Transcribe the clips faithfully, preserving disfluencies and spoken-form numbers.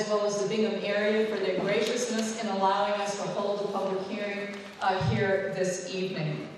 as well as the Bingham area for their graciousness in allowing us to hold a public hearing uh, here this evening.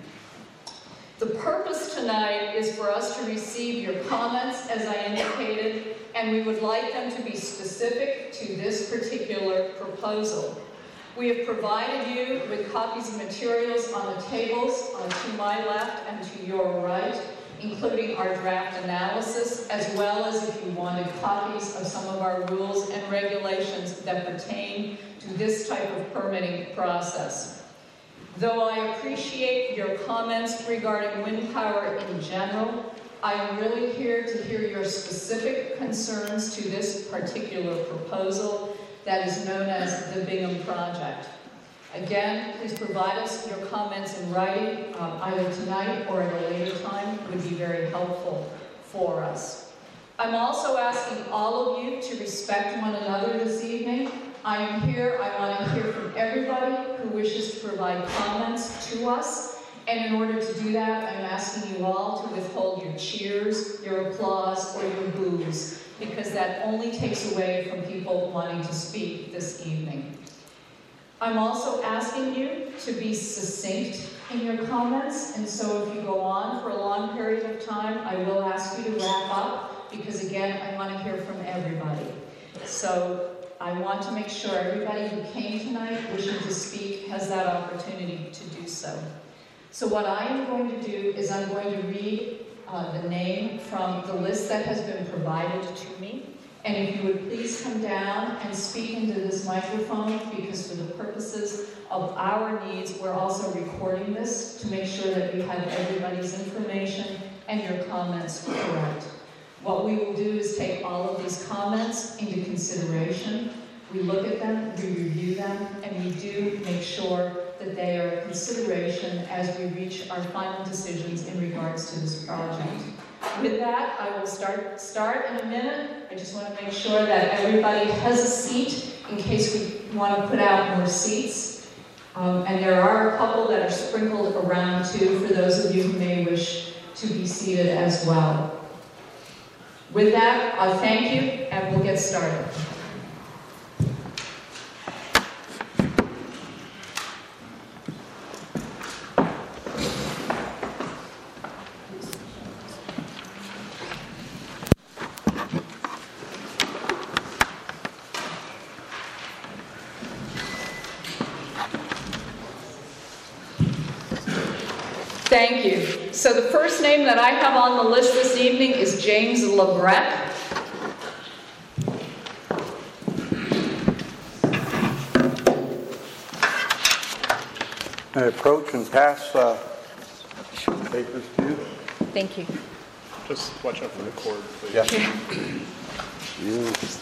The purpose tonight is for us to receive your comments, as I indicated, and we would like them to be specific to this particular proposal. We have provided you with copies of materials on the tables uh, to my left and to your right, including our draft analysis, as well as if you wanted copies of some of our rules and regulations that pertain to this type of permitting process. Though I appreciate your comments regarding wind power in general, I am really here to hear your specific concerns to this particular proposal that is known as the Bingham Project. Again, please provide us your comments in writing, um, either tonight or at a later time. It would be very helpful for us. I'm also asking all of you to respect one another this evening. I am here, I want to hear from everybody who wishes to provide comments to us, and in order to do that, I'm asking you all to withhold your cheers, your applause, or your boos, because that only takes away from people wanting to speak this evening. I'm also asking you to be succinct in your comments, and so if you go on for a long period of time, I will ask you to wrap up, because again, I want to hear from everybody. So I want to make sure everybody who came tonight wishing to speak has that opportunity to do so. So what I am going to do is I'm going to read uh, the name from the list that has been provided to me. And if you would please come down and speak into this microphone, because for the purposes of our needs, we're also recording this to make sure that we have everybody's information and your comments correct. What we will do is take all of these comments into consideration. We look at them, we review them, and we do make sure that they are a consideration as we reach our final decisions in regards to this project. With that, I will start, start in a minute. I just want to make sure that everybody has a seat in case we want to put out more seats. Um, and there are a couple that are sprinkled around too for those of you who may wish to be seated as well. With that, I thank you, and we'll get started. Thank you. So the first name that I have on the list this evening is James Labrecque. I approach and pass uh, papers to you. Thank you. Just watch out for the cord, please. Yeah. You.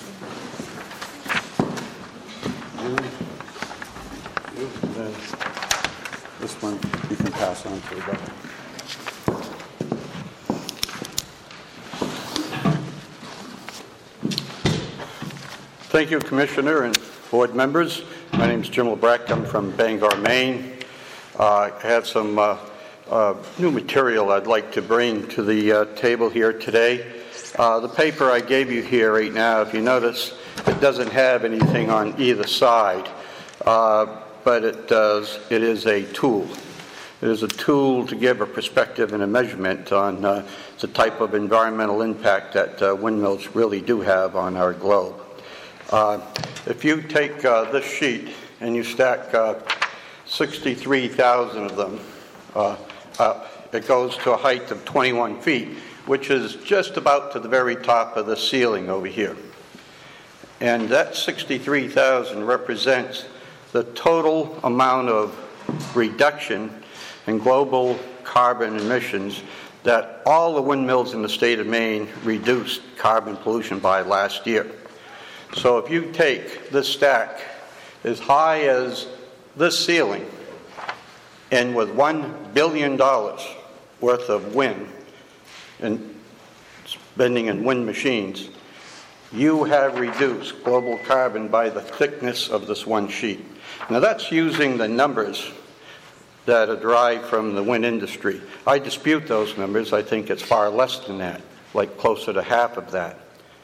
You. You. And then this one you can pass on to the guy. Thank you, Commissioner and board members. My name is Jim Labrecque. I'm from Bangor, Maine. Uh, I have some uh, uh, new material I'd like to bring to the uh, table here today. Uh, the paper I gave you here right now, if you notice, it doesn't have anything on either side, uh, but it does. It is a tool. It is a tool to give a perspective and a measurement on uh, the type of environmental impact that uh, windmills really do have on our globe. Uh, if you take uh, this sheet and you stack uh, sixty-three thousand of them, uh, uh, it goes to a height of twenty-one feet, which is just about to the very top of the ceiling over here. And that sixty-three thousand represents the total amount of reduction in global carbon emissions that all the windmills in the state of Maine reduced carbon pollution by last year. So if you take this stack as high as this ceiling, and with one billion dollars worth of wind and spending in wind machines, you have reduced global carbon by the thickness of this one sheet. Now that's using the numbers that are derived from the wind industry. I dispute those numbers. I think it's far less than that, like closer to half of that.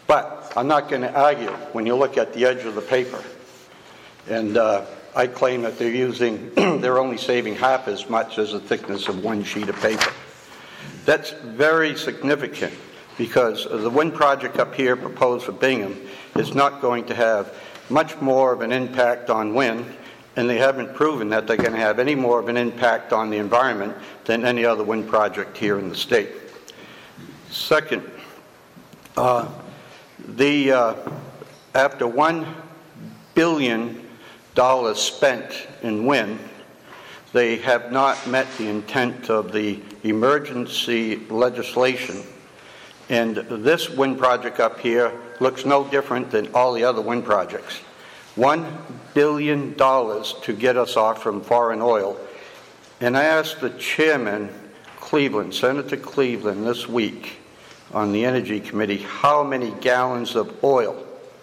But I'm not going to argue when you look at the edge of the paper. And uh, I claim that they're using, they're only saving half as much as the thickness of one sheet of paper. That's very significant because the wind project up here proposed for Bingham is not going to have much more of an impact on wind, and they haven't proven that they're going to have any more of an impact on the environment than any other wind project here in the state. Second, uh, the uh, after one billion dollars spent in wind, they have not met the intent of the emergency legislation. And this wind project up here looks no different than all the other wind projects. One billion dollars to get us off from foreign oil. And I asked the chairman, Cleveland, Senator Cleveland, this week on the Energy Committee, how many gallons of oil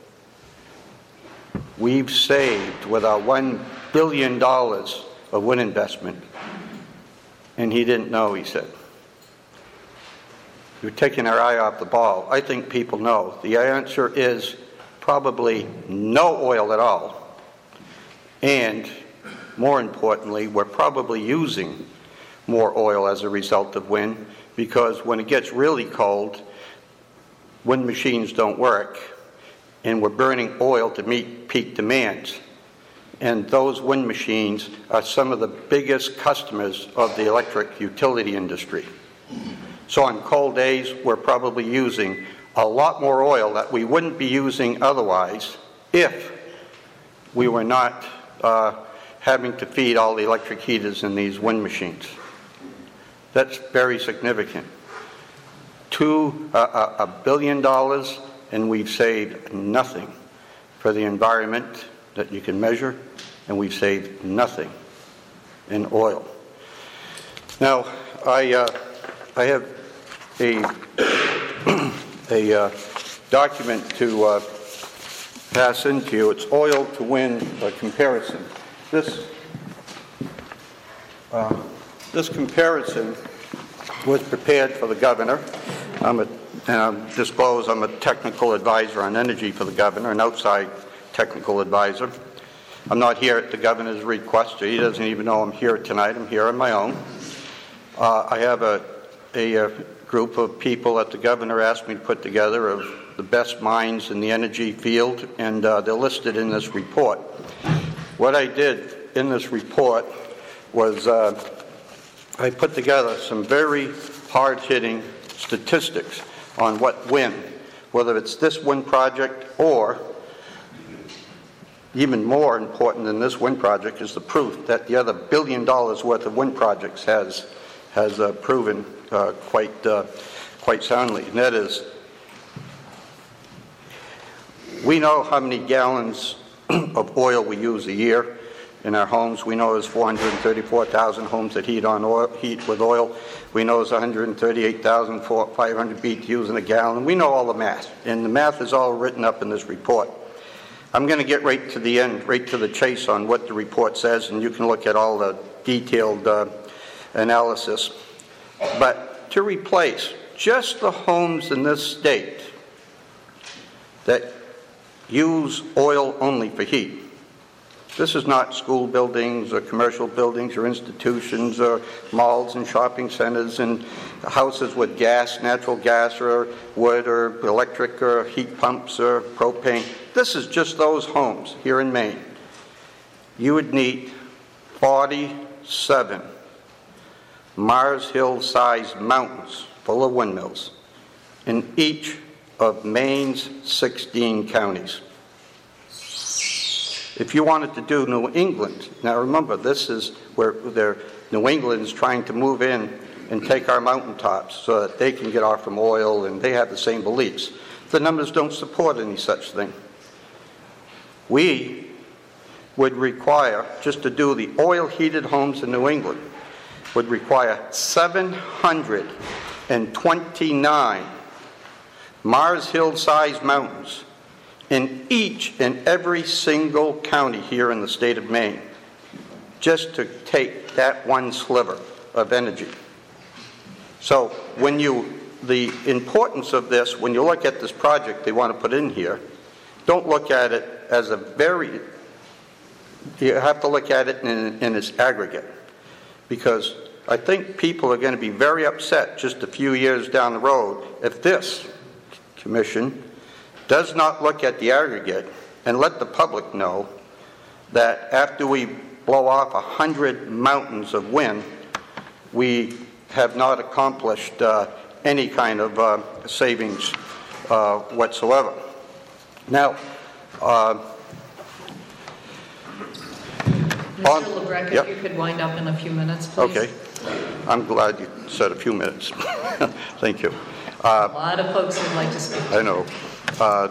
we've saved with our one billion dollars of wind investment. And he didn't know, he said. You're taking our eye off the ball. I think people know. The answer is probably no oil at all. And more importantly, we're probably using more oil as a result of wind, because when it gets really cold, wind machines don't work, and we're burning oil to meet peak demands. And those wind machines are some of the biggest customers of the electric utility industry. So on cold days, we're probably using a lot more oil that we wouldn't be using otherwise if we were not uh, having to feed all the electric heaters in these wind machines. That's very significant. Two, uh, a billion dollars, and we've saved nothing for the environment that you can measure, and we've saved nothing in oil. Now, I, uh, I have a, a uh, document to uh, pass into you. It's oil to wind uh, comparison. This, uh, this comparison was prepared for the governor. I'm a, and I'm disclosed I'm a technical advisor on energy for the governor, an outside technical advisor. I'm not here at the governor's request. He doesn't even know I'm here tonight. I'm here on my own. Uh, I have a, a, a group of people that the governor asked me to put together of the best minds in the energy field, and uh, they're listed in this report. What I did in this report was uh, I put together some very hard-hitting statistics on what wind, whether it's this wind project or even more important than this wind project is the proof that the other billion dollars worth of wind projects has has uh, proven uh, quite uh, quite soundly. And that is, we know how many gallons of oil we use a year in our homes. We know there's four hundred thirty-four thousand homes that heat on oil, heat with oil. We know there's one hundred thirty-eight thousand five hundred B T Us in a gallon. We know all the math, and the math is all written up in this report. I'm going to get right to the end, right to the chase on what the report says, and you can look at all the detailed uh, analysis. But to replace just the homes in this state that use oil only for heat, this is not school buildings or commercial buildings or institutions or malls and shopping centers and houses with gas, natural gas or wood or electric or heat pumps or propane. This is just those homes here in Maine. You would need forty-seven Mars Hill-sized mountains full of windmills in each of Maine's sixteen counties. If you wanted to do New England, now remember, this is where they're, New England is trying to move in and take our mountaintops so that they can get off from oil, and they have the same beliefs. The numbers don't support any such thing. We would require, just to do the oil-heated homes in New England, would require seven hundred twenty-nine Mars Hill-sized mountains in each and every single county here in the state of Maine, just to take that one sliver of energy. So when you the importance of this, when you look at this project they want to put in here, don't look at it as a very, you have to look at it in, in its aggregate. Because I think people are going to be very upset just a few years down the road if this commission does not look at the aggregate and let the public know that after we blow off a hundred mountains of wind, we have not accomplished uh, any kind of uh, savings uh, whatsoever. Now, uh, Mister LeBrecq, yep. if you could wind up in a few minutes, please. Okay. I'm glad you said a few minutes. Thank you. Uh, a lot of folks would like to speak. I know. Uh,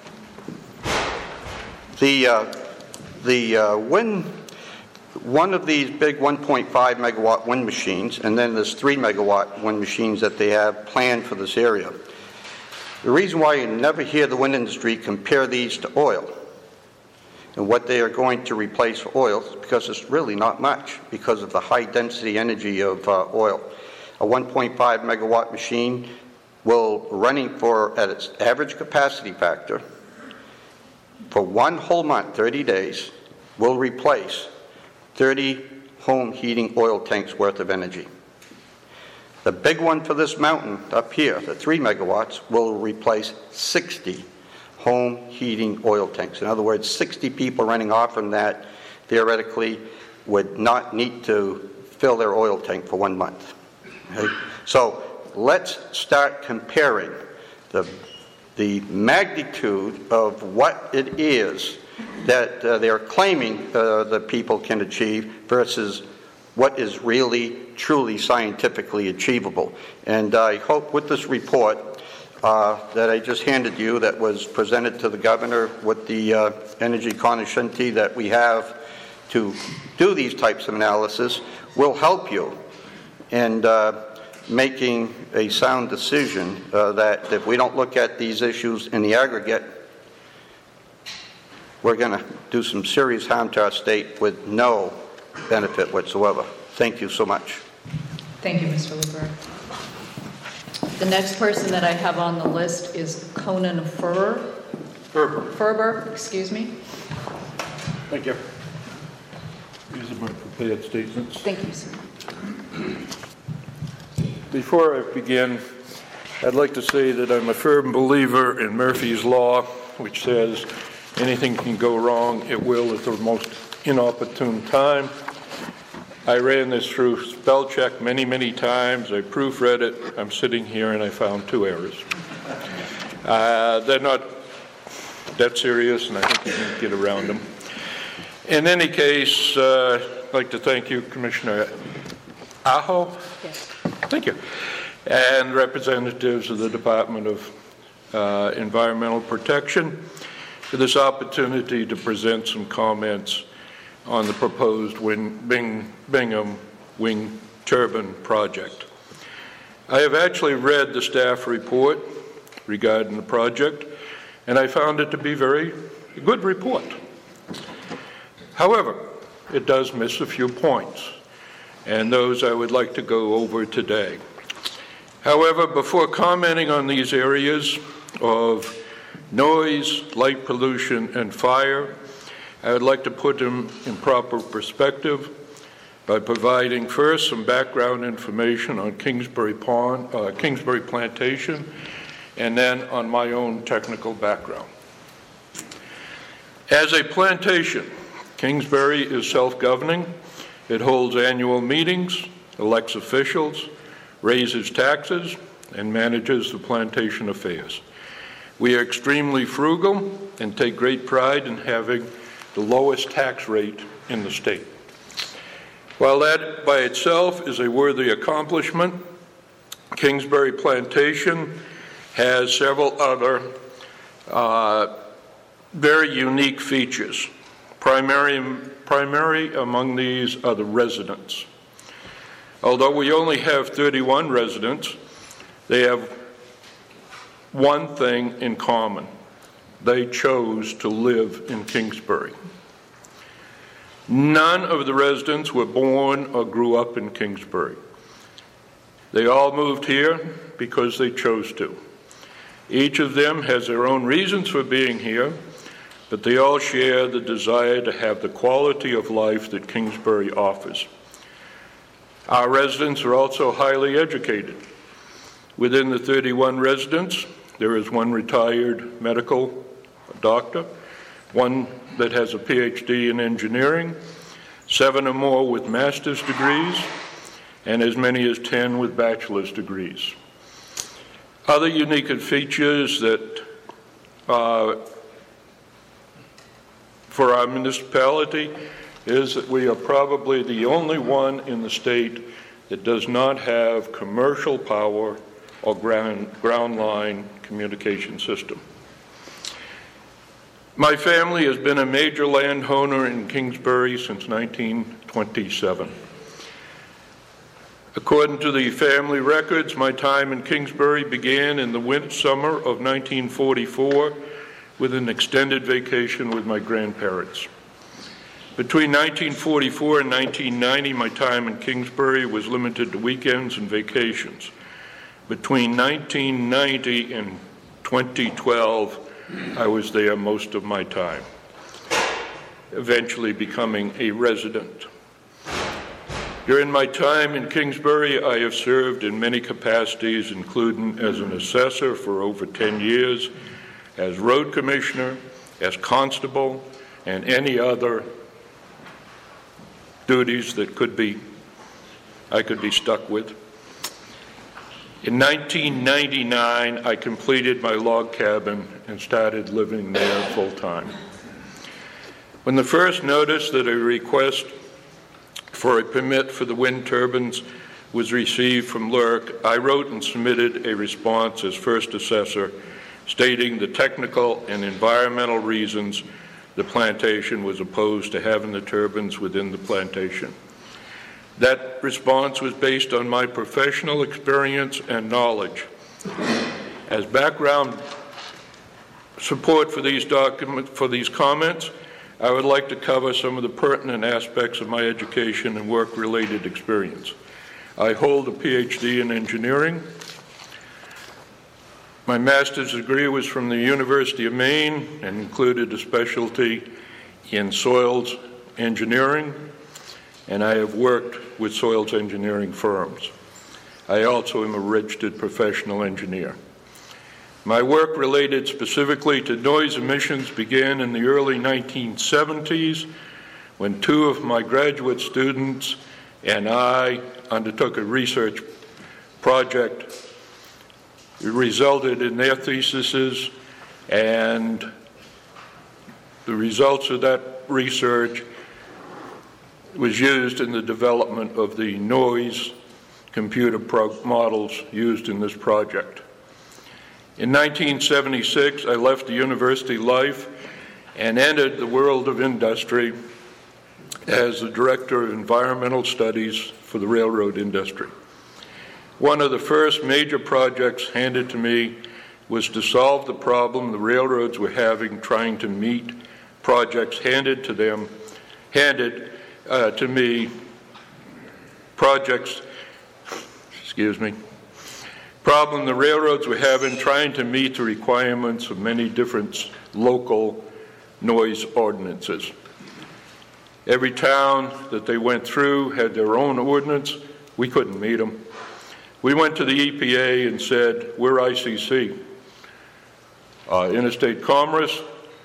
the uh, the uh, wind, one of these big one point five megawatt wind machines, and then there's three megawatt wind machines that they have planned for this area. The reason why you never hear the wind industry compare these to oil and what they are going to replace for oil is because it's really not much because of the high density energy of uh, oil. A one point five megawatt machine will, running for, at its average capacity factor, for one whole month, thirty days, will replace thirty home heating oil tanks worth of energy. The big one for this mountain up here, the three megawatts, will replace sixty home heating oil tanks. In other words, sixty people running off from that theoretically would not need to fill their oil tank for one month. Okay? So let's start comparing the, the magnitude of what it is that uh, they're claiming uh, that people can achieve versus what is really, truly scientifically achievable. And I hope with this report Uh, that I just handed you, that was presented to the governor with the uh, energy cognoscenti that we have to do these types of analysis, will help you in uh, making a sound decision uh, that if we don't look at these issues in the aggregate, we're going to do some serious harm to our state with no benefit whatsoever. Thank you so much. Thank you, Mister LeBrecq. The next person that I have on the list is Conan Furber. Ferber. Ferber, excuse me. Thank you. These are my prepared statements. Thank you, sir. Before I begin, I'd like to say that I'm a firm believer in Murphy's Law, which says anything can go wrong, it will at the most inopportune time. I ran this through spell check many, many times. I proofread it. I'm sitting here and I found two errors. Uh, they're not that serious, and I think you can get around them. In any case, uh, I'd like to thank you, Commissioner Aho. Yes. Thank you. And representatives of the Department of uh, Environmental Protection for this opportunity to present some comments on the proposed Win- Bing- Bingham wind turbine project. I have actually read the staff report regarding the project, and I found it to be very a good report. However, it does miss a few points, and those I would like to go over today. However, before commenting on these areas of noise, light pollution, and fire, I would like to put them in proper perspective by providing first some background information on Kingsbury Pond, uh, Kingsbury Plantation, and then on my own technical background. As a plantation, Kingsbury is self-governing. It holds annual meetings, elects officials, raises taxes, and manages the plantation affairs. We are extremely frugal and take great pride in having the lowest tax rate in the state. While that by itself is a worthy accomplishment, Kingsbury Plantation has several other uh, very unique features. Primary, primary among these are the residents. Although we only have thirty-one residents, they have one thing in common. They chose to live in Kingsbury. None of the residents were born or grew up in Kingsbury. They all moved here because they chose to. Each of them has their own reasons for being here, but they all share the desire to have the quality of life that Kingsbury offers. Our residents are also highly educated. Within the thirty-one residents, there is one retired medical doctor, one that has a P H D in engineering, seven or more with master's degrees, and as many as ten with bachelor's degrees. Other unique features that uh, for our municipality is that we are probably the only one in the state that does not have commercial power or ground, ground line communication system. My family has been a major landowner in Kingsbury since nineteen twenty-seven. According to the family records, my time in Kingsbury began in the winter summer of nineteen forty-four with an extended vacation with my grandparents. Between nineteen forty-four and nineteen ninety, my time in Kingsbury was limited to weekends and vacations. Between nineteen ninety and twenty twelve, I was there most of my time, eventually becoming a resident. During my time in Kingsbury, I have served in many capacities, including as an assessor for over ten years, as road commissioner, as constable, and any other duties that could be, I could be stuck with. In nineteen ninety-nine, I completed my log cabin and started living there full-time. When the first notice that a request for a permit for the wind turbines was received from L R C, I wrote and submitted a response as first assessor stating the technical and environmental reasons the plantation was opposed to having the turbines within the plantation. That response was based on my professional experience and knowledge. As background support for these documents, for these comments, I would like to cover some of the pertinent aspects of my education and work-related experience. I hold a P H D in engineering. My master's degree was from the University of Maine and included a specialty in soils engineering, and I have worked with soils engineering firms. I also am a registered professional engineer. My work related specifically to noise emissions began in the early nineteen seventies when two of my graduate students and I undertook a research project. It resulted in their theses, and the results of that research was used in the development of the noise computer pro- models used in this project. In nineteen seventy-six, I left the university life and entered the world of industry as the Director of Environmental Studies for the railroad industry. One of the first major projects handed to me was to solve the problem the railroads were having trying to meet projects handed to them, handed uh, to me, projects, excuse me, problem the railroads were having trying to meet the requirements of many different local noise ordinances. Every town that they went through had their own ordinance. We couldn't meet them. We went to the E P A and said, we're I C C. Uh, Interstate Commerce,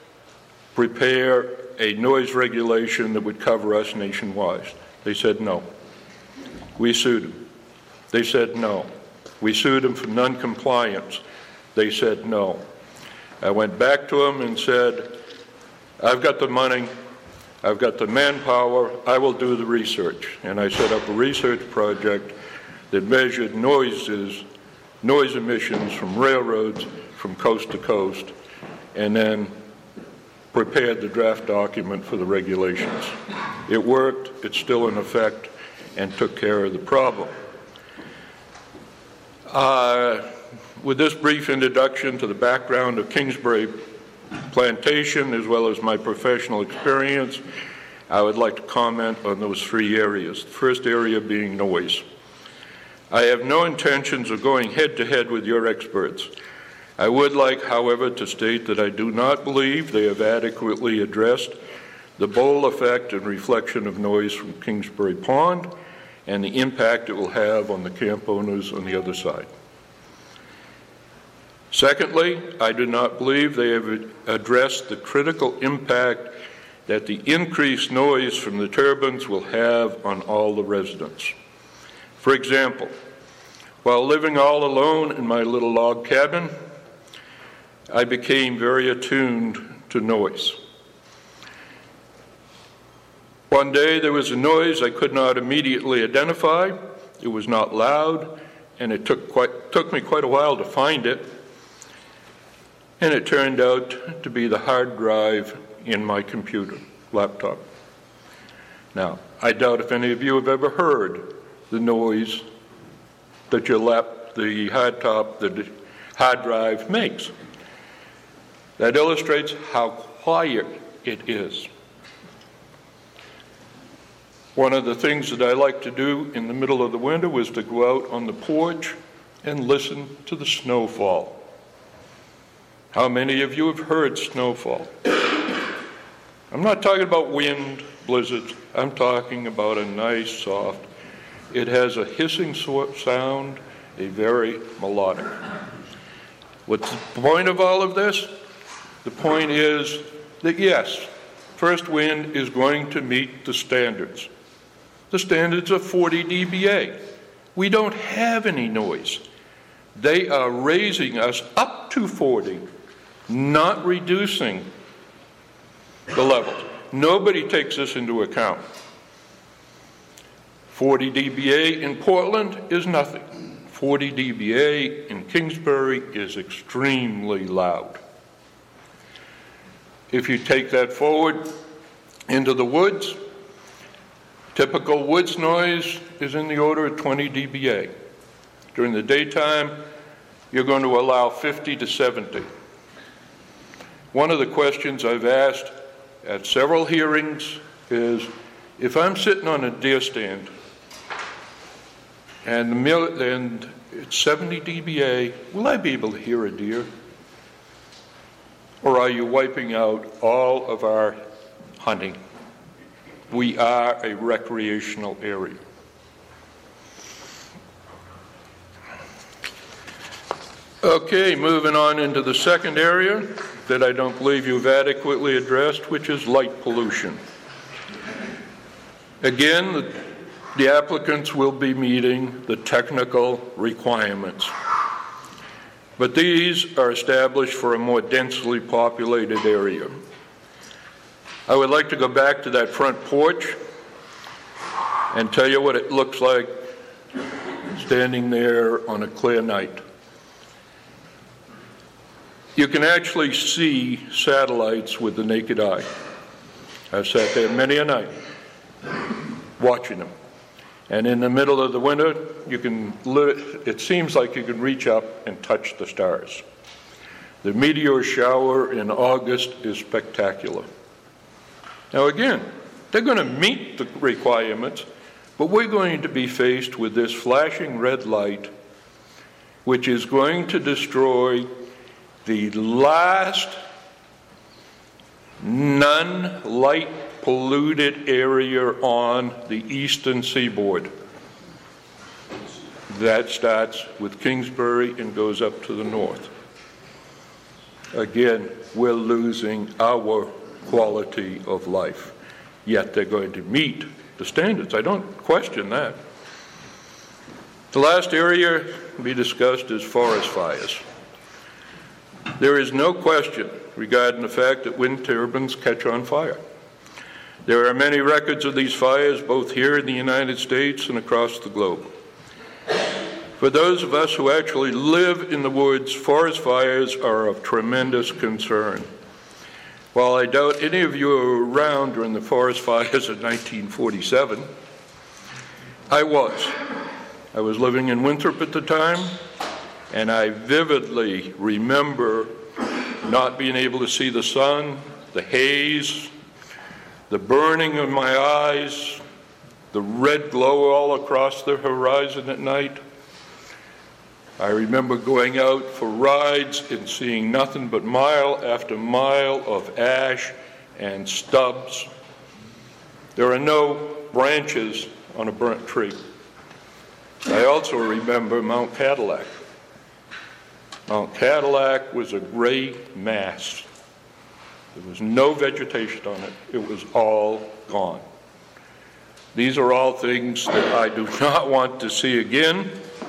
prepare a noise regulation that would cover us nationwide. They said no. We sued them. They said no. We sued them for non-compliance. They said no. I went back to them and said, I've got the money, I've got the manpower, I will do the research. And I set up a research project that measured noises, noise emissions from railroads from coast to coast, and then prepared the draft document for the regulations. It worked, it's still in effect, and took care of the problem. Uh, with this brief introduction to the background of Kingsbury Plantation, as well as my professional experience, I would like to comment on those three areas. The first area being noise. I have no intentions of going head-to-head with your experts. I would like, however, to state that I do not believe they have adequately addressed the bowl effect and reflection of noise from Kingsbury Pond and the impact it will have on the camp owners on the other side. Secondly, I do not believe they have addressed the critical impact that the increased noise from the turbines will have on all the residents. For example, while living all alone in my little log cabin, I became very attuned to noise. One day there was a noise I could not immediately identify. It was not loud, and it took, quite, took me quite a while to find it. And it turned out to be the hard drive in my computer, laptop. Now, I doubt if any of you have ever heard the noise that your lap, the hard top, the hard drive makes. That illustrates how quiet it is. One of the things that I like to do in the middle of the winter was to go out on the porch and listen to the snowfall. How many of you have heard snowfall? I'm not talking about wind, blizzards. I'm talking about a nice, soft. It has a hissing sound, a very melodic. What's the point of all of this? The point is that yes, First Wind is going to meet the standards. The standards are forty D B A. We don't have any noise. They are raising us up to forty, not reducing the levels. Nobody takes this into account. forty D B A in Portland is nothing. forty D B A in Kingsbury is extremely loud. If you take that forward into the woods, typical woods noise is in the order of twenty D B A. During the daytime, you're going to allow fifty to seventy. One of the questions I've asked at several hearings is, if I'm sitting on a deer stand and, the mill, and it's seventy D B A, will I be able to hear a deer? Or are you wiping out all of our hunting? We are a recreational area. Okay, moving on into the second area that I don't believe you've adequately addressed, which is light pollution. Again, the, the applicants will be meeting the technical requirements. But these are established for a more densely populated area. I would like to go back to that front porch and tell you what it looks like standing there on a clear night. You can actually see satellites with the naked eye. I've sat there many a night watching them. And in the middle of the winter, you can, it seems like you can reach up and touch the stars. The meteor shower in August is spectacular. Now again, they're going to meet the requirements, but we're going to be faced with this flashing red light, which is going to destroy the last non-light polluted area on the eastern seaboard. That starts with Kingsbury and goes up to the north. Again, we're losing our quality of life, yet they're going to meet the standards. I don't question that. The last area to be discussed is forest fires. There is no question regarding the fact that wind turbines catch on fire. There are many records of these fires, both here in the United States and across the globe. For those of us who actually live in the woods, forest fires are of tremendous concern. While I doubt any of you were around during the forest fires of nineteen forty-seven, I was. I was living in Winthrop at the time, and I vividly remember not being able to see the sun, the haze, the burning of my eyes, the red glow all across the horizon at night. I remember going out for rides and seeing nothing but mile after mile of ash and stubs. There are no branches on a burnt tree. I also remember Mount Cadillac. Mount Cadillac was a gray mass. There was no vegetation on it. It was all gone. These are all things that I do not want to see again.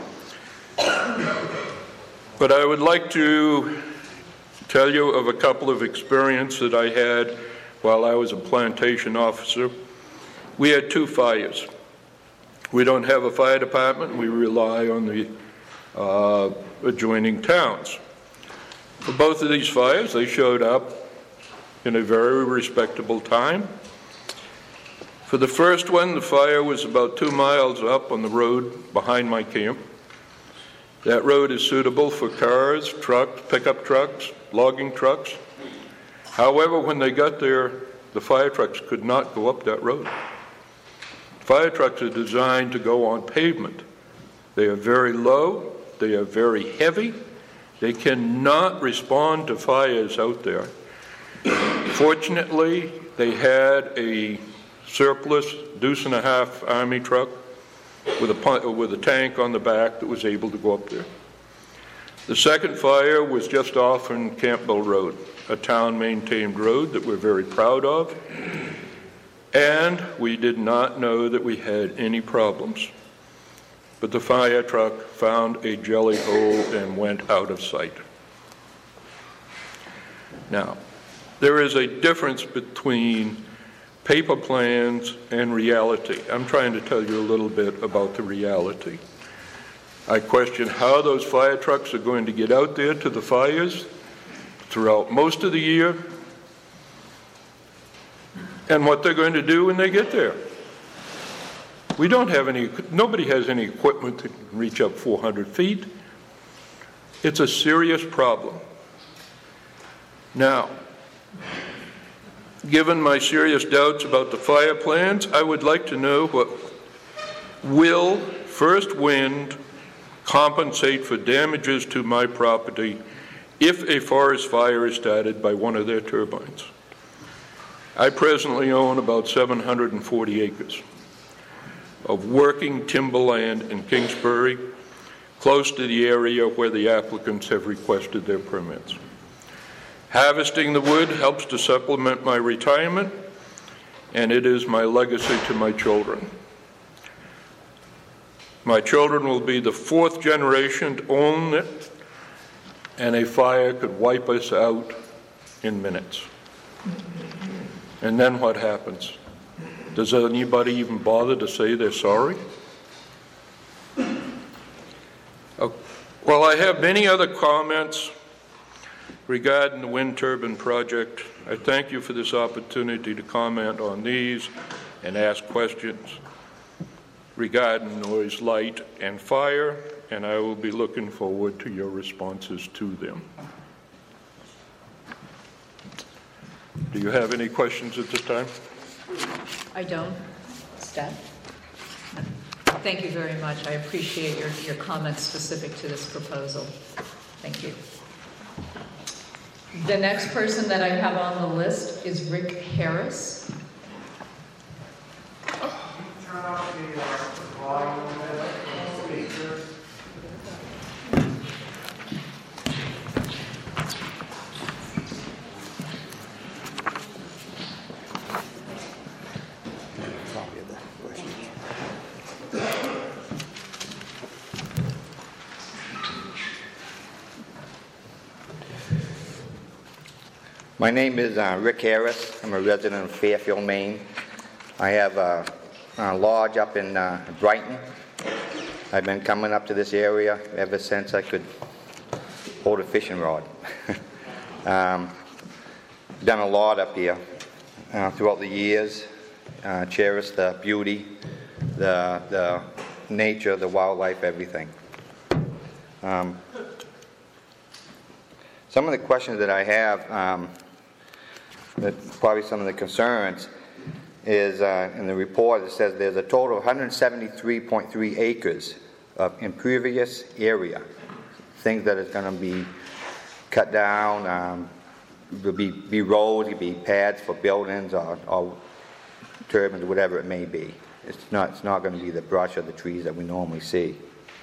But I would like to tell you of a couple of experiences that I had while I was a plantation officer. We had two fires. We don't have a fire department. We rely on the uh, adjoining towns. For both of these fires, they showed up in a very respectable time. For the first one, the fire was about two miles up on the road behind my camp. That road is suitable for cars, trucks, pickup trucks, logging trucks. However, when they got there, the fire trucks could not go up that road. Fire trucks are designed to go on pavement. They are very low, they are very heavy, they cannot respond to fires out there. Fortunately, they had a surplus deuce and a half Army truck with a, with a tank on the back that was able to go up there. The second fire was just off on Campbell Road, a town-maintained road that we're very proud of, and we did not know that we had any problems. But the fire truck found a jelly hole and went out of sight. Now, there is a difference between paper plans and reality. I'm trying to tell you a little bit about the reality. I question how those fire trucks are going to get out there to the fires throughout most of the year, and what they're going to do when they get there. We don't have any, nobody has any equipment that can reach up four hundred feet. It's a serious problem. Now, given my serious doubts about the fire plans, I would like to know what will First Wind compensate for damages to my property if a forest fire is started by one of their turbines. I presently own about seven hundred forty acres of working timberland in Kingsbury, close to the area where the applicants have requested their permits. Harvesting the wood helps to supplement my retirement, and it is my legacy to my children. My children will be the fourth generation to own it, and a fire could wipe us out in minutes. And then what happens? Does anybody even bother to say they're sorry? Oh, well, I have many other comments regarding the wind turbine project. I thank you for this opportunity to comment on these and ask questions regarding noise, light, and fire, and I will be looking forward to your responses to them. Do you have any questions at this time? I don't. Steph? Thank you very much. I appreciate your, your comments specific to this proposal. Thank you. The next person that I have on the list is Rick Harris. My name is uh, Rick Harris. I'm a resident of Fairfield, Maine. I have a, a lodge up in uh, Brighton. I've been coming up to this area ever since I could hold a fishing rod. um, done a lot up here uh, throughout the years. Uh, cherish the beauty, the, the nature, the wildlife, everything. Um, some of the questions that I have, um, that probably some of the concerns, is uh, in the report it says there's a total of one hundred seventy-three point three acres of impervious area. things that is going to be cut down. Um, there'll be, be roads, there'll be pads for buildings or, or turbines, whatever it may be. It's not, it's not going to be the brush or the trees that we normally see.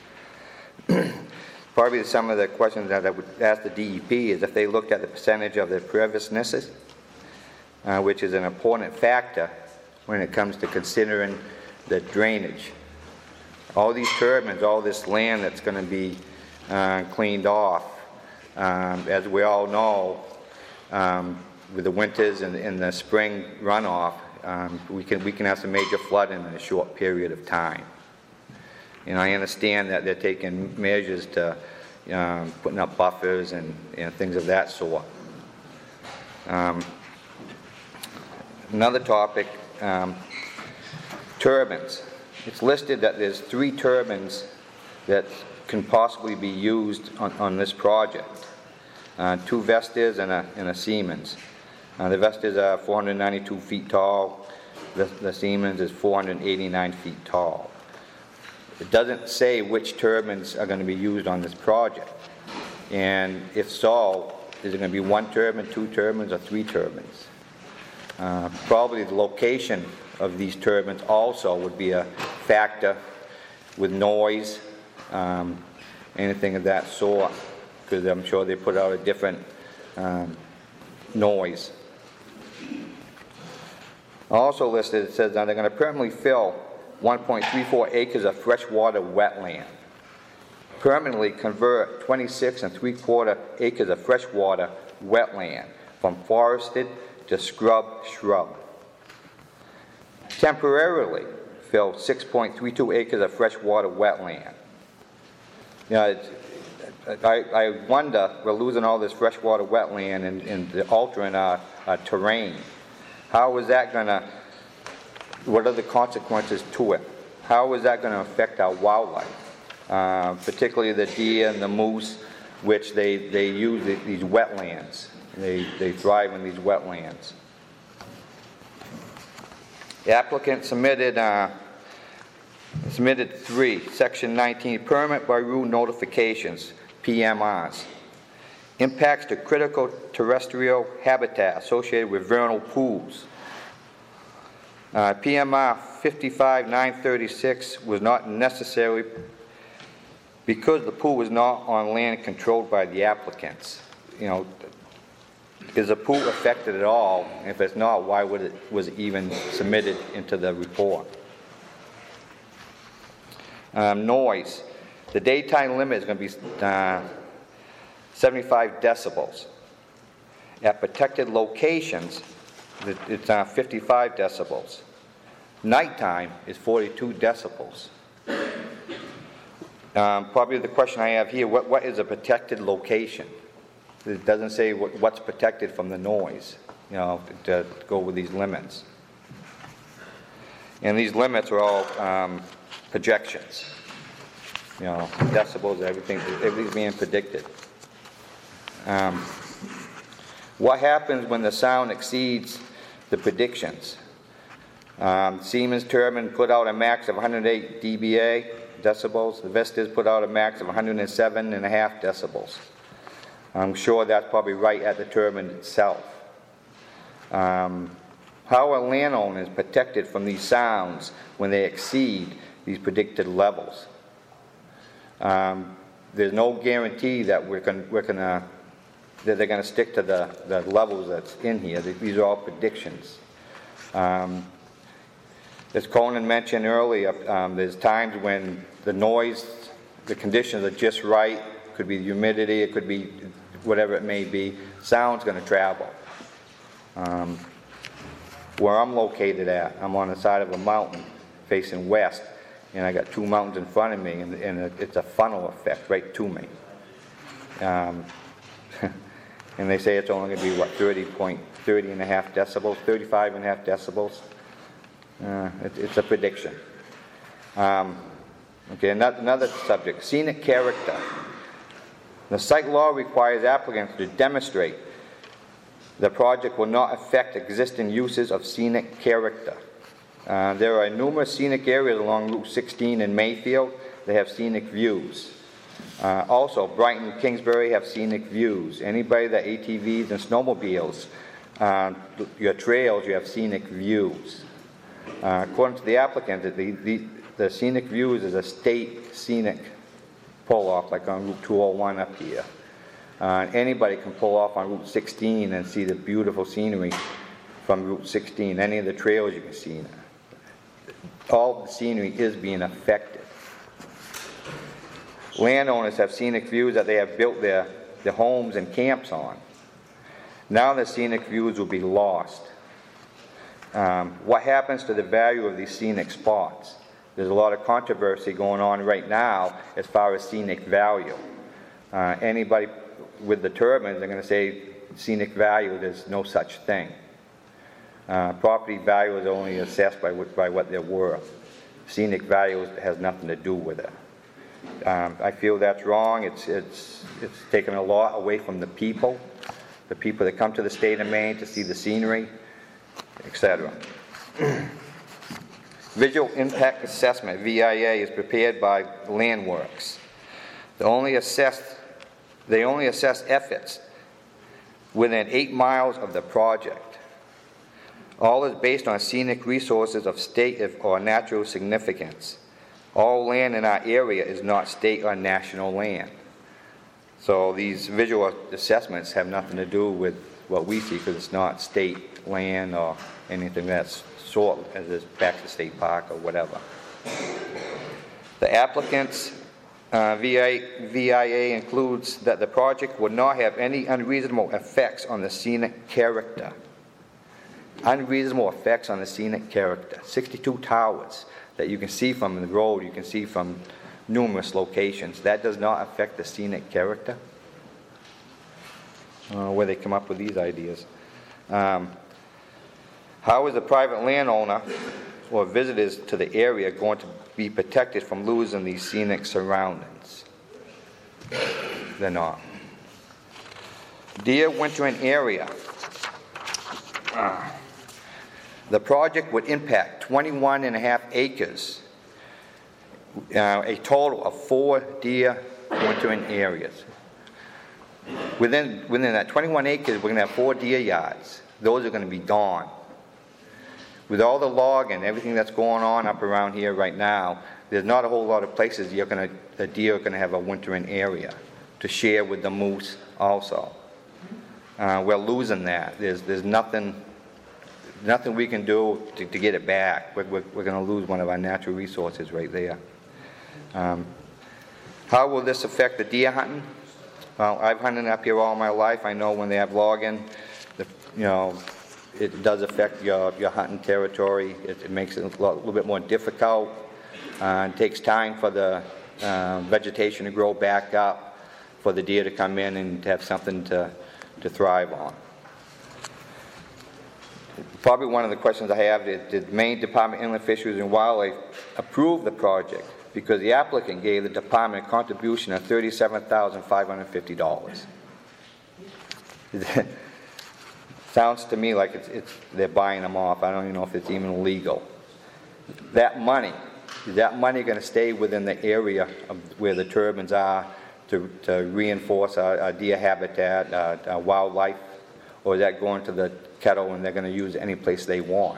Probably some of the questions that I would ask the D E P is if they looked at the percentage of the imperviousness, uh, which is an important factor when it comes to considering the drainage. All these turbines, all this land that's going to be uh, cleaned off, um, as we all know, um, with the winters and, and the spring runoff, um, we can we can have some major flooding in a short period of time. And I understand that they're taking measures to um, putting up buffers and, and things of that sort. Um, another topic, um, turbines. It's listed that there's three turbines that can possibly be used on, on this project. Uh, two Vestas and a, and a Siemens. Uh, the Vestas are four hundred ninety-two feet tall. The, the Siemens is four hundred eighty-nine feet tall. It doesn't say which turbines are going to be used on this project. And if so, is it going to be one turbine, two turbines, or three turbines? Uh, probably the location of these turbines also would be a factor with noise, um, anything of that sort, because I'm sure they put out a different um, noise. Also listed, it says that they're going to permanently fill one point three four acres of freshwater wetland. Permanently convert twenty-six and three quarter acres of freshwater wetland from forested to scrub shrub. Temporarily fill six point three two acres of freshwater wetland. You know, it's, I, I wonder, we're losing all this freshwater wetland and, and altering our, our terrain. How is that going to, what are the consequences to it? How is that going to affect our wildlife? Uh, particularly the deer and the moose, which they, they use the, these wetlands. They, they thrive in these wetlands. The applicant submitted, uh, submitted three, section nineteen, permit by rule notifications, P M Rs. Impacts to critical terrestrial habitat associated with vernal pools. Uh, P M R fifty-five nine thirty-six was not necessary because the pool was not on land controlled by the applicants. You know, is the pool affected at all? If it's not, why would it was it even submitted into the report? Um, noise. The daytime limit is going to be uh, seventy-five decibels. At protected locations, it's uh, fifty-five decibels. Nighttime is forty-two decibels. Um, probably the question I have here, what, what is a protected location? It doesn't say what, what's protected from the noise, you know, to, to go with these limits. And these limits are all um, projections. You know, decibels, everything, everything's being predicted. Um, what happens when the sound exceeds the predictions? Um, Siemens turbine put out a max of one hundred eight D B A decibels. The Vestas put out a max of one hundred seven and a half decibels. I'm sure that's probably right at the turbine itself. Um, how are landowners protected from these sounds when they exceed these predicted levels? Um, there's no guarantee that we're going we're gonna that they're going to stick to the, the levels that's in here. These are all predictions. Um, as Conan mentioned earlier, um, there's times when the noise, the conditions are just right. It could be the humidity, it could be whatever it may be. Sound's going to travel. Um, where I'm located at, I'm on the side of a mountain facing west, and I got two mountains in front of me, and, and it's a funnel effect right to me. Um, and they say it's only going to be, what, thirty point thirty and a half decibels, thirty-five and a half decibels. Uh, it, it's a prediction. Um, okay, another, another subject, scenic character. The site law requires applicants to demonstrate the project will not affect existing uses of scenic character. Uh, there are numerous scenic areas along Route sixteen in Mayfield that have scenic views. Uh, Also, Brighton and Kingsbury have scenic views. Anybody that A T Vs and snowmobiles, uh, your trails, you have scenic views. Uh, According to the applicant, the, the, the scenic views is a state scenic pull-off, like on Route two oh one up here. Uh, Anybody can pull off on Route sixteen and see the beautiful scenery from Route sixteen, any of the trails you can see. All the scenery is being affected. Landowners have scenic views that they have built their, their homes and camps on. Now the scenic views will be lost. Um, what happens to the value of these scenic spots? There's a lot of controversy going on right now as far as scenic value. Uh, anybody with the turbines are going to say scenic value, there's no such thing. Uh, property value is only assessed by what, by what they're worth. Scenic value has nothing to do with it. Um, I feel that's wrong. It's, it's, it's taken a lot away from the people, the people that come to the state of Maine to see the scenery, et cetera. Visual Impact Assessment, V I A, is prepared by Landworks. They only assess, they only assess efforts within eight miles of the project. All is based on scenic resources of state or natural significance. All land in our area is not state or national land. So these visual assessments have nothing to do with what we see, because it's not state land or anything that's sort, as is Baxter State Park or whatever. The applicant's uh, V I A includes that the project would not have any unreasonable effects on the scenic character. Unreasonable effects on the scenic character. sixty-two towers that you can see from the road, you can see from numerous locations. That does not affect the scenic character. I don't know where they come up with these ideas. Um, how is a private landowner or visitors to the area going to be protected from losing these scenic surroundings? They're not. Deer wintering area. Uh, The project would impact twenty-one and a half acres, uh, a total of four deer wintering areas. Within, within that twenty-one acres, we're going to have four deer yards. Those are going to be gone. With all the logging, everything that's going on up around here right now, there's not a whole lot of places you're going to, the deer are going to have a wintering area to share with the moose also. Uh, we're losing that. There's, there's nothing... Nothing we can do to, to get it back. We're, we're, we're going to lose one of our natural resources right there. Um, how will this affect the deer hunting? Well, I've hunted up here all my life. I know when they have logging, the, you know, it does affect your, your hunting territory. It, it makes it a, lot, a little bit more difficult. Uh, it takes time for the uh, vegetation to grow back up, for the deer to come in and to have something to, to thrive on. Probably one of the questions I have is, did Maine Department of Inland Fisheries and Wildlife approve the project? Because the applicant gave the department a contribution of thirty-seven thousand five hundred fifty dollars. Sounds to me like it's, it's, they're buying them off. I don't even know if it's even legal. That money, is that money going to stay within the area of where the turbines are to, to reinforce our, our deer habitat, our, our wildlife? Or is that going to the kettle and they're going to use it any place they want?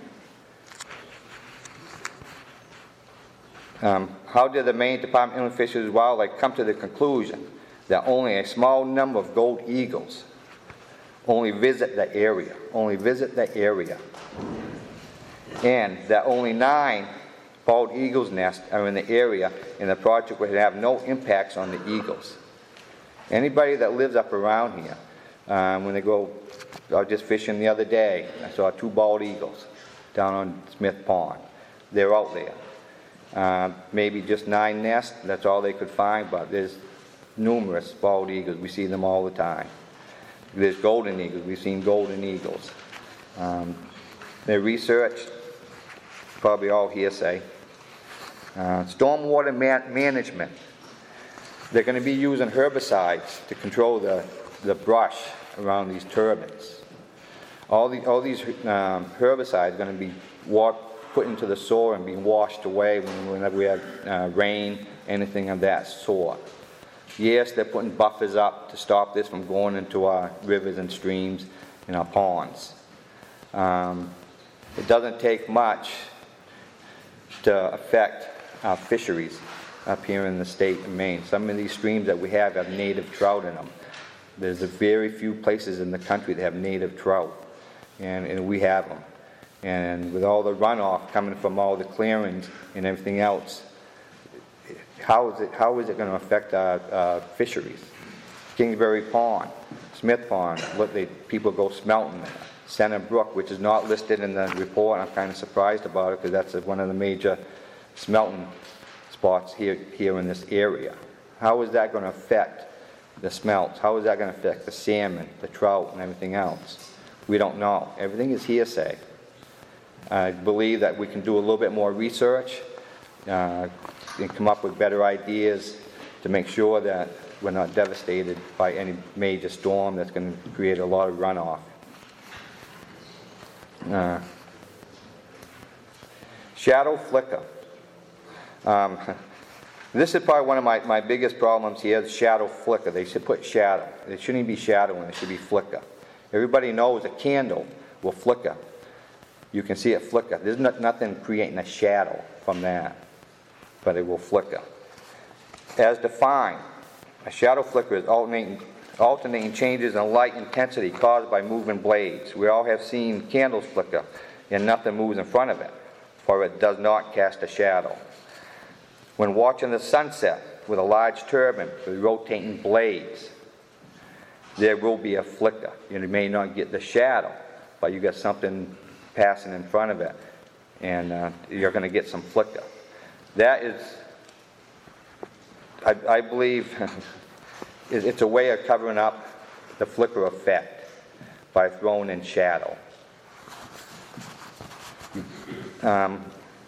Um, how did the Maine Department of Inland Fisheries and Wildlife come to the conclusion that only a small number of gold eagles only visit the area, only visit the area, and that only nine bald eagles' nests are in the area, and the project would have no impacts on the eagles? Anybody that lives up around here, Um, when they go, I was just fishing the other day, I saw two bald eagles down on Smith Pond. They're out there. Uh, maybe just nine nests, that's all they could find, but there's numerous bald eagles. We see them all the time. There's golden eagles. We've seen golden eagles. Um, their research, probably all hearsay. Uh, stormwater man- management. They're going to be using herbicides to control the the brush around these turbines. All, the, all these um, herbicides are going to be walk, put into the soil and be washed away when, whenever we have uh, rain, anything of that sort. Yes, they're putting buffers up to stop this from going into our rivers and streams and our ponds. Um, it doesn't take much to affect our fisheries up here in the state of Maine. Some of these streams that we have have native trout in them. There's a very few places in the country that have native trout, and, and we have them. And with all the runoff coming from all the clearings and everything else, how is it, how is it going to affect our uh, fisheries? Kingsbury Pond, Smith Pond, let the people go smelting there. Center Brook, which is not listed in the report, I'm kind of surprised about it because that's one of the major smelting spots here, here in this area. How is that going to affect the smelts? How is that going to affect the salmon, the trout, and everything else? We don't know. Everything is hearsay. I believe that we can do a little bit more research uh, and come up with better ideas to make sure that we're not devastated by any major storm that's going to create a lot of runoff. Uh, shadow flicker. Um, this is probably one of my, my biggest problems here, is shadow flicker. They should put shadow. It shouldn't be shadowing, it should be flicker. Everybody knows a candle will flicker. You can see it flicker. There's not, nothing creating a shadow from that, but it will flicker. As defined, a shadow flicker is alternating, alternating changes in light intensity caused by moving blades. We all have seen candles flicker and nothing moves in front of it, for it does not cast a shadow. When watching the sunset with a large turbine with rotating blades, there will be a flicker. You may not get the shadow, but you got something passing in front of it, and uh, you're going to get some flicker. That is, I, I believe, it's a way of covering up the flicker effect by throwing in shadow. Um,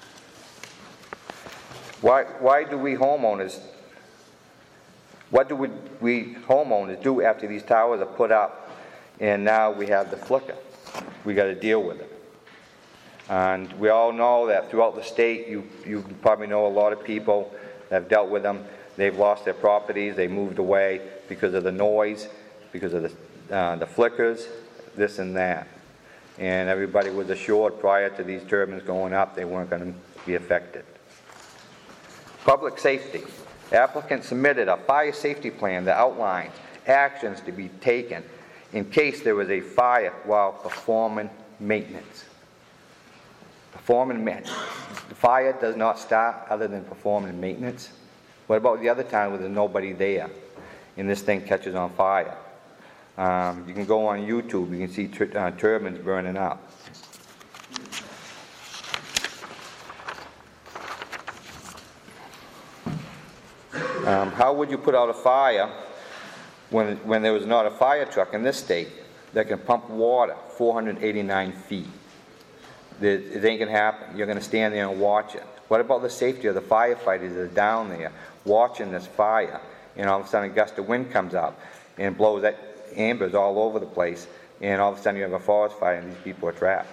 why, why do we homeowners, what do we, we homeowners do after these towers are put up and now we have the flicker? We got to deal with it. And we all know that throughout the state, you, you probably know a lot of people that have dealt with them. They've lost their properties, they moved away because of the noise, because of the, uh, the flickers, this and that. And everybody was assured prior to these turbines going up they weren't going to be affected. Public safety. The applicant submitted a fire safety plan that outlines actions to be taken in case there was a fire while performing maintenance. Performing maintenance. The fire does not start other than performing maintenance. What about the other time when there's nobody there and this thing catches on fire? Um, you can go on YouTube, you can see tur uh, turbines burning up. Um, how would you put out a fire when, when there was not a fire truck in this state that can pump water four hundred eighty-nine feet? It, it ain't going to happen. You're going to stand there and watch it. What about the safety of the firefighters that are down there watching this fire, and all of a sudden a gust of wind comes up and blows that embers all over the place, and all of a sudden you have a forest fire and these people are trapped.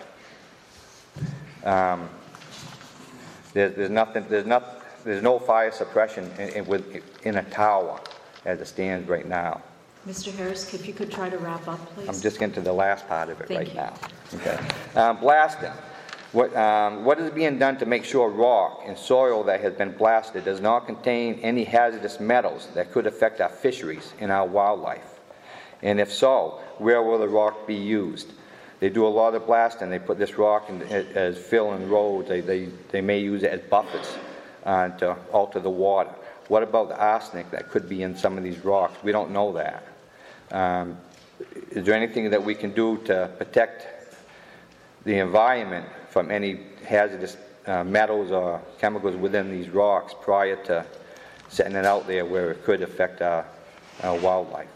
Um, there's, there's nothing. There's not. There's no fire suppression in, in, with, in a tower as it stands right now. Mister Harris, if you could try to wrap up, please. I'm just getting to the last part of it Thank right you. now. Okay. Um, blasting. What, um, what is being done to make sure rock and soil that has been blasted does not contain any hazardous metals that could affect our fisheries and our wildlife? And if so, where will the rock be used? They do a lot of blasting. They put this rock in, as fill in roads. They, they, they may use it as buffers uh, to alter the water. What about the arsenic that could be in some of these rocks? We don't know that. Um, is there anything that we can do to protect the environment from any hazardous uh, metals or chemicals within these rocks prior to setting it out there where it could affect our, our wildlife?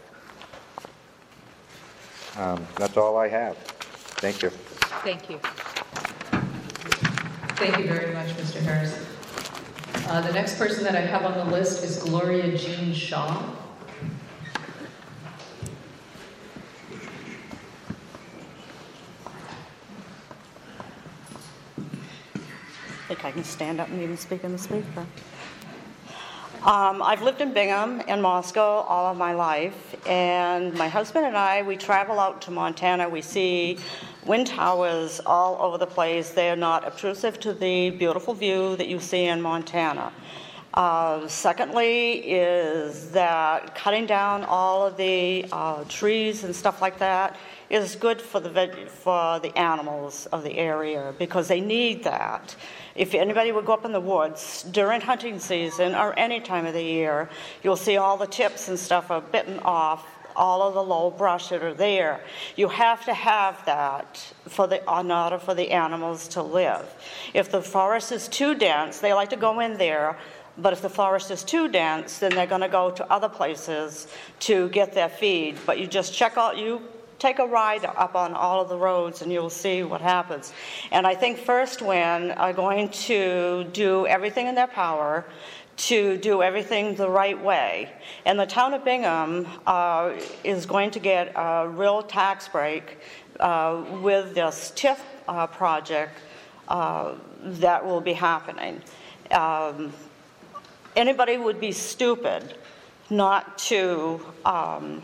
Um, that's all I have. Thank you. Thank you. Thank you very much, Mister Harris. Uh, the next person that I have on the list is Gloria Jean Shaw. I think I can stand up and even speak in the speaker. Um, I've lived in Bingham and Moscow all of my life, and my husband and I, we travel out to Montana. We see wind towers all over the place. They are not obtrusive to the beautiful view that you see in Montana. Uh, secondly is that cutting down all of the uh, trees and stuff like that is good for the veg- for the animals of the area, because they need that. If anybody would go up in the woods during hunting season or any time of the year, you'll see all the tips and stuff are bitten off, all of the low brush that are there. You have to have that for the, in order for the animals to live. If the forest is too dense, they like to go in there, but if the forest is too dense, then they're going to go to other places to get their feed. But you just check out, you take a ride up on all of the roads and you'll see what happens. And I think First Wind are going to do everything in their power to do everything the right way. And the town of Bingham uh, is going to get a real tax break uh, with this T I F uh, project uh, that will be happening. Um, anybody would be stupid not to um,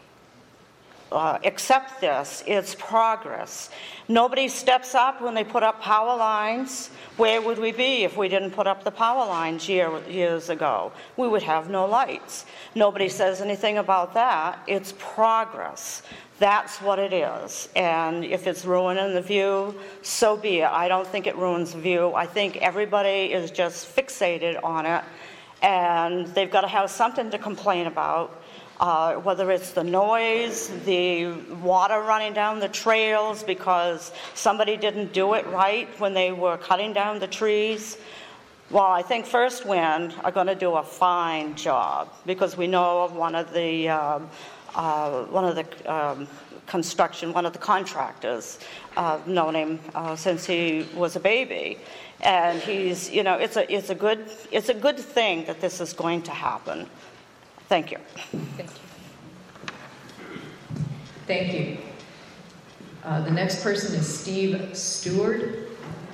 Uh, accept this. It's progress. Nobody steps up when they put up power lines. Where would we be if we didn't put up the power lines year, years ago? We would have no lights. Nobody says anything about that. It's progress. That's what it is. And if it's ruining the view, so be it. I don't think it ruins the view. I think everybody is just fixated on it, and they've got to have something to complain about. Uh, whether it's the noise, the water running down the trails because somebody didn't do it right when they were cutting down the trees. Well, I think First Wind are going to do a fine job, because we know of one of the um, uh, one of the um, construction, one of the contractors, uh, known him uh, since he was a baby, and he's, you know, it's a it's a good it's a good thing that this is going to happen. Thank you. Thank you. Thank you. Uh, the next person is Steve Stewart.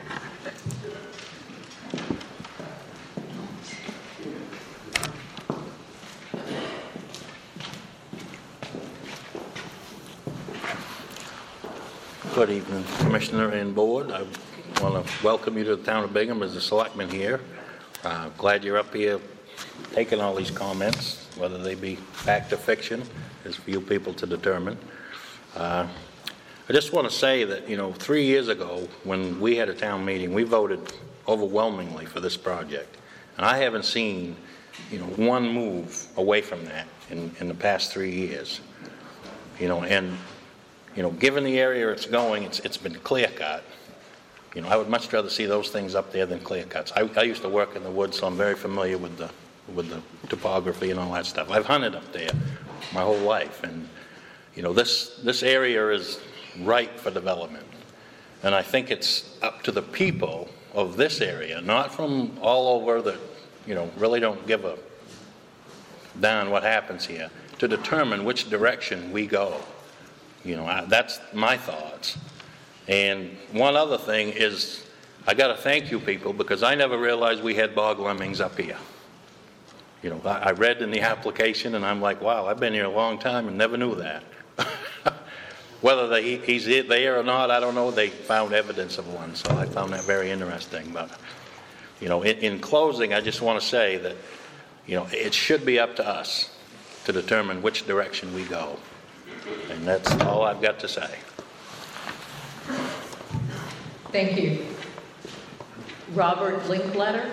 Good evening, Commissioner and Board. I want to welcome you to the town of Bingham as a selectman here. Uh, glad you're up here taking all these comments, whether they be fact or fiction, is for you people to determine. Uh, I just want to say that, you know, three years ago when we had a town meeting, we voted overwhelmingly for this project. And I haven't seen, you know, one move away from that in, in the past three years. You know, and, you know, given the area it's going, it's, it's been clear cut. You know, I would much rather see those things up there than clear cuts. I, I used to work in the woods, so I'm very familiar with the with the topography and all that stuff. I've hunted up there my whole life, and you know, this this area is ripe for development. And I think it's up to the people of this area, not from all over that, you know, really don't give a darn what happens here, to determine which direction we go. You know, I, that's my thoughts. And one other thing is, I got to thank you people, because I never realized we had bog lemmings up here. You know, I, I read in the application, and I'm like, wow, I've been here a long time and never knew that. Whether they, he's there or not, I don't know. They found evidence of one, so I found that very interesting. But, you know, in, in closing, I just want to say that, you know, it should be up to us to determine which direction we go. And that's all I've got to say. Thank you. Robert Linkletter.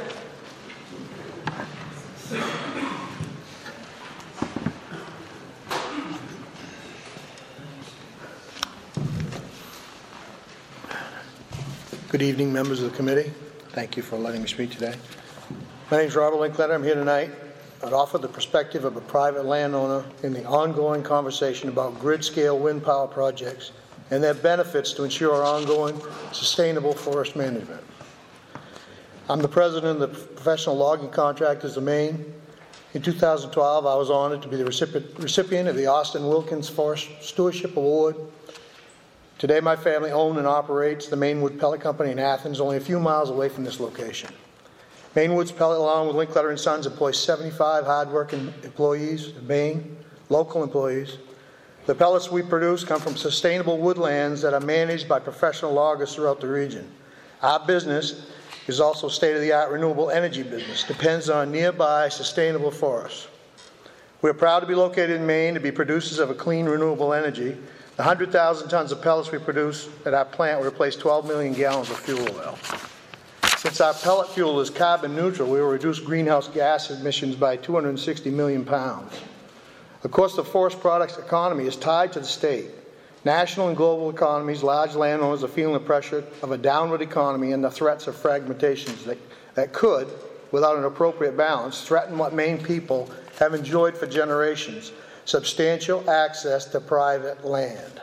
Good evening, members of the committee. Thank you for letting me speak today. My name is Robert Linkletter. I'm here tonight. I'd offer the perspective of a private landowner in the ongoing conversation about grid-scale wind power projects and their benefits to ensure our ongoing sustainable forest management. I'm the president of the Professional Logging Contractors of Maine. In two thousand twelve, I was honored to be the recipient of the Austin Wilkins Forest Stewardship Award. Today, my family owns and operates the Mainwood Pellet Company in Athens, only a few miles away from this location. Maine Woods Pellet, along with Linkletter and Sons, employs seventy-five hard-working employees in Maine, local employees. The pellets we produce come from sustainable woodlands that are managed by professional loggers throughout the region. Our business is also state-of-the-art renewable energy business, depends on nearby sustainable forests. We are proud to be located in Maine to be producers of a clean renewable energy. The one hundred thousand tons of pellets we produce at our plant will replace twelve million gallons of fuel oil. Since our pellet fuel is carbon neutral, we will reduce greenhouse gas emissions by two hundred sixty million pounds. Of course, the forest products economy is tied to the state. National and global economies, large landowners are feeling the pressure of a downward economy and the threats of fragmentations that, that could, without an appropriate balance, threaten what Maine people have enjoyed for generations: substantial access to private land.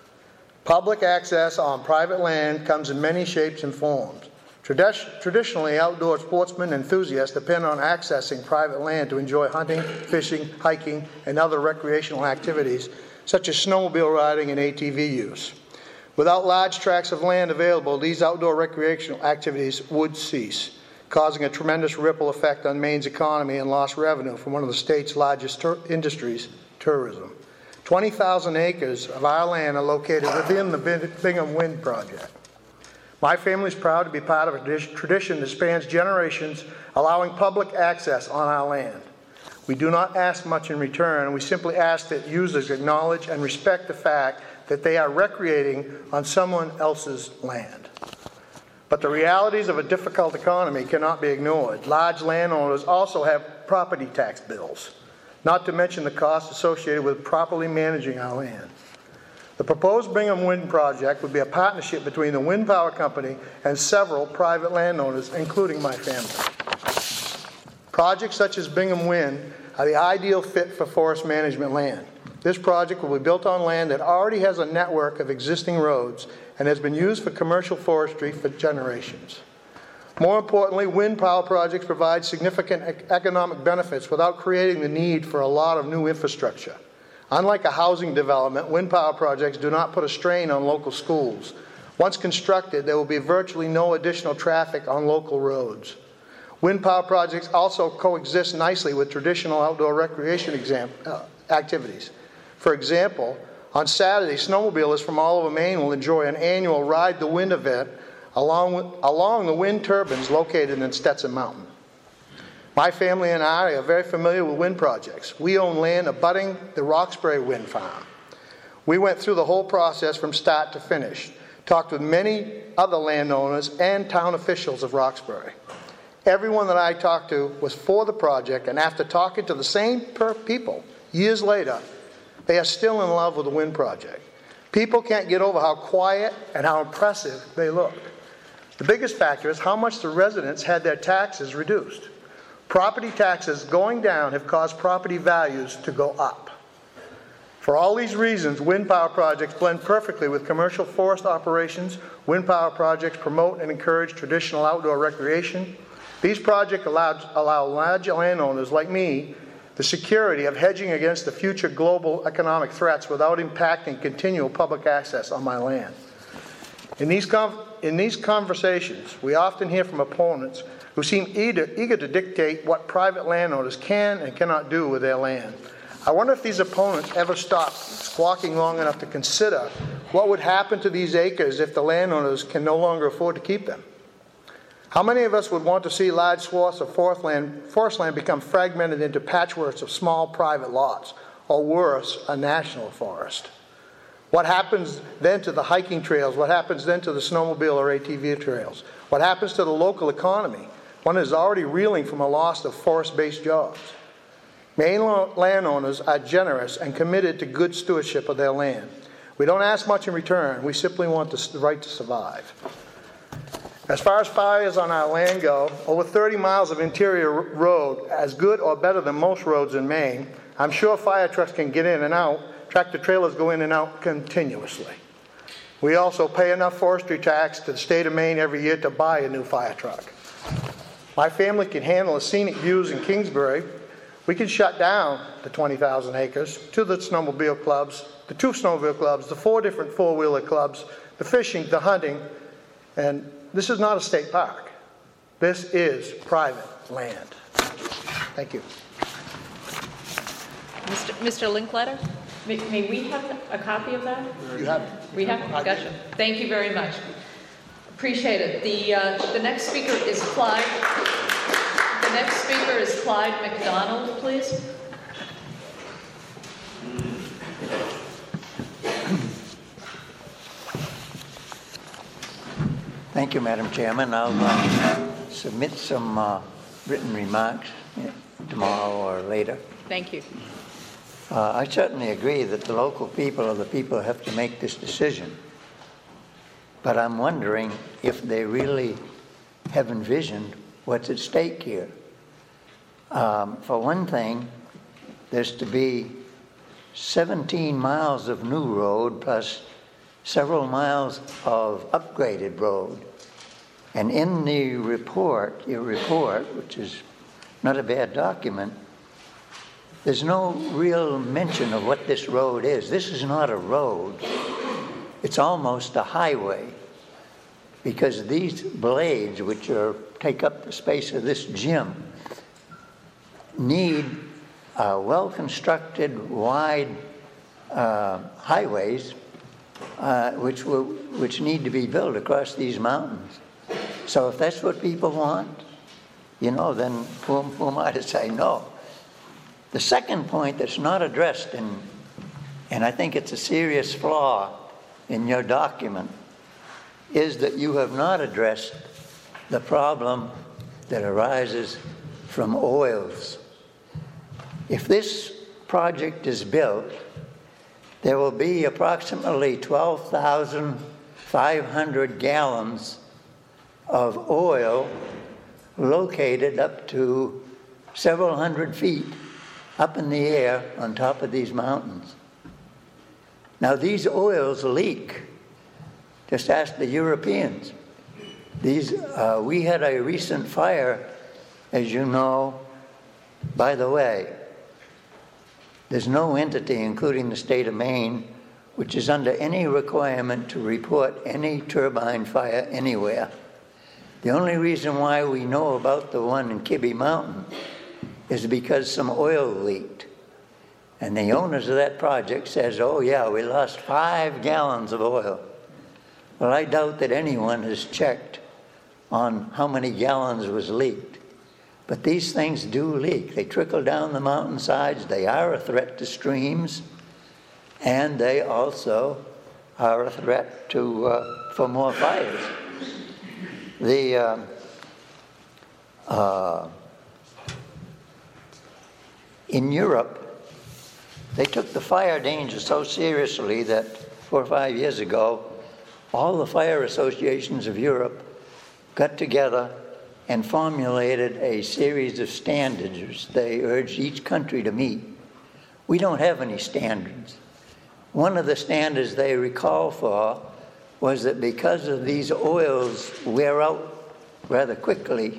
Public access on private land comes in many shapes and forms. Tradi- traditionally, outdoor sportsmen and enthusiasts depend on accessing private land to enjoy hunting, fishing, hiking, and other recreational activities, such as snowmobile riding and A T V use. Without large tracts of land available, these outdoor recreational activities would cease, causing a tremendous ripple effect on Maine's economy and lost revenue from one of the state's largest tur- industries, tourism. twenty thousand acres of our land are located within the Bingham Wind Project. My family is proud to be part of a tradition that spans generations, allowing public access on our land. We do not ask much in return. We simply ask that users acknowledge and respect the fact that they are recreating on someone else's land. But the realities of a difficult economy cannot be ignored. Large landowners also have property tax bills, not to mention the costs associated with properly managing our land. The proposed Bingham Wind Project would be a partnership between the wind power company and several private landowners, including my family. Projects such as Bingham Wind are the ideal fit for forest management land. This project will be built on land that already has a network of existing roads and has been used for commercial forestry for generations. More importantly, wind power projects provide significant economic benefits without creating the need for a lot of new infrastructure. Unlike a housing development, wind power projects do not put a strain on local schools. Once constructed, there will be virtually no additional traffic on local roads. Wind power projects also coexist nicely with traditional outdoor recreation exam- uh, activities. For example, on Saturday, snowmobilers from all over Maine will enjoy an annual Ride the Wind event along, with, along the wind turbines located in Stetson Mountain. My family and I are very familiar with wind projects. We own land abutting the Roxbury Wind Farm. We went through the whole process from start to finish, talked with many other landowners and town officials of Roxbury. Everyone that I talked to was for the project, and after talking to the same per- people years later, they are still in love with the wind project. People can't get over how quiet and how impressive they look. The biggest factor is how much the residents had their taxes reduced. Property taxes going down have caused property values to go up. For all these reasons, wind power projects blend perfectly with commercial forest operations. Wind power projects promote and encourage traditional outdoor recreation. These projects allow, allow large landowners like me the security of hedging against the future global economic threats without impacting continual public access on my land. In these, con- in these conversations, we often hear from opponents who seem eager, eager to dictate what private landowners can and cannot do with their land. I wonder if these opponents ever stop squawking long enough to consider what would happen to these acres if the landowners can no longer afford to keep them. How many of us would want to see large swaths of forest land, forest land become fragmented into patchworks of small private lots, or worse, a national forest? What happens then to the hiking trails? What happens then to the snowmobile or A T V trails? What happens to the local economy? One is already reeling from a loss of forest-based jobs. Maine landowners are generous and committed to good stewardship of their land. We don't ask much in return. We simply want the right to survive. As far as fires on our land go, over thirty miles of interior road, as good or better than most roads in Maine, I'm sure fire trucks can get in and out. Tractor trailers go in and out continuously. We also pay enough forestry tax to the state of Maine every year to buy a new fire truck. My family can handle the scenic views in Kingsbury. We can shut down the twenty thousand acres to the snowmobile clubs, the two snowmobile clubs, the four different four-wheeler clubs, the fishing, the hunting, and this is not a state park. This is private land. Thank you. Mister Mister Linkletter, may, may we have a copy of that? You have it. We have, gotcha. Thank you very much. Appreciate it. The, uh, the next speaker is Clyde. The next speaker is Clyde McDonald, please. Thank you, Madam Chairman. I'll uh, submit some uh, written remarks tomorrow or later. Thank you. Uh, I certainly agree that the local people are the people who have to make this decision. But I'm wondering if they really have envisioned what's at stake here. Um, for one thing, there's to be seventeen miles of new road plus several miles of upgraded road. And in the report, your report, which is not a bad document, there's no real mention of what this road is. This is not a road. It's almost a highway, because these blades, which are take up the space of this gym, need uh, well-constructed, wide uh, highways uh, which will, which need to be built across these mountains. So if that's what people want, you know, then who, who am I to say no? The second point that's not addressed, in, and I think it's a serious flaw in your document, is that you have not addressed the problem that arises from oils. If this project is built, there will be approximately twelve thousand five hundred gallons of oil located up to several hundred feet up in the air on top of these mountains. Now, these oils leak. Just ask the Europeans. These, uh, we had a recent fire, as you know. By the way, there's no entity, including the state of Maine, which is under any requirement to report any turbine fire anywhere. The only reason why we know about the one in Kibbe Mountain is because some oil leaked. And the owners of that project says, oh yeah, we lost five gallons of oil. Well, I doubt that anyone has checked on how many gallons was leaked. But these things do leak. They trickle down the mountainsides. They are a threat to streams. And they also are a threat to, uh, for more fires. The, uh, uh, in Europe, they took the fire danger so seriously that four or five years ago, all the fire associations of Europe got together and formulated a series of standards they urged each country to meet. We don't have any standards. One of the standards they recall for was that because of these oils wear out rather quickly,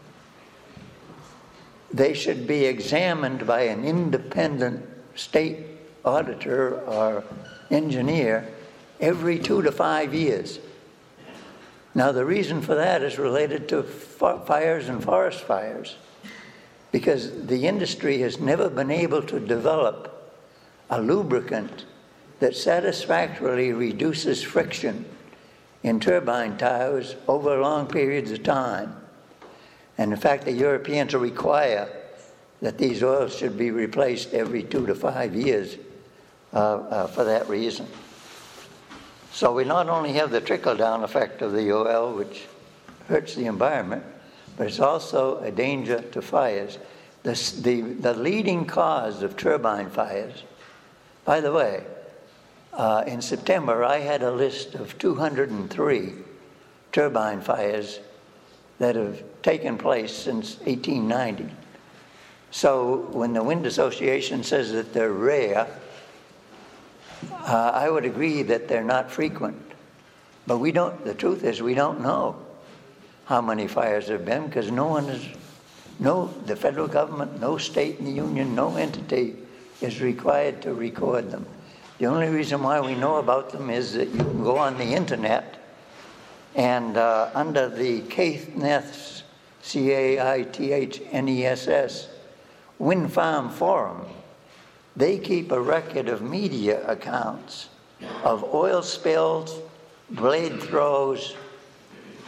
they should be examined by an independent state auditor or engineer every two to five years. Now, the reason for that is related to fires and forest fires, because the industry has never been able to develop a lubricant that satisfactorily reduces friction in turbine towers over long periods of time. And in fact, the Europeans require that these oils should be replaced every two to five years uh, uh, for that reason. So we not only have the trickle-down effect of the oil, which hurts the environment, but it's also a danger to fires. The, the, the leading cause of turbine fires, by the way, uh, in September I had a list of two hundred three turbine fires that have taken place since eighteen ninety. So when the Wind Association says that they're rare, uh, I would agree that they're not frequent. But we don't, the truth is we don't know how many fires there have been, because no one is, no, the federal government, no state in the union, no entity is required to record them. The only reason why we know about them is that you can go on the internet and uh, under the Caithness C A I T H N E S S, Wind Farm Forum. They keep a record of media accounts of oil spills, blade throws,